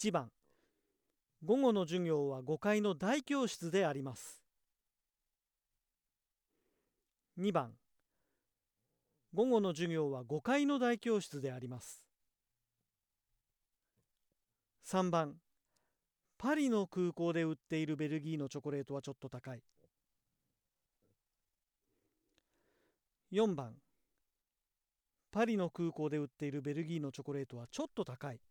1番、午後の授業は5階の大教室であります。2番、午後の授業は5階の大教室であります。3番、パリの空港で売っているベルギーのチョコレートはちょっと高い。4番、パリの空港で売っているベルギーのチョコレートはちょっと高い。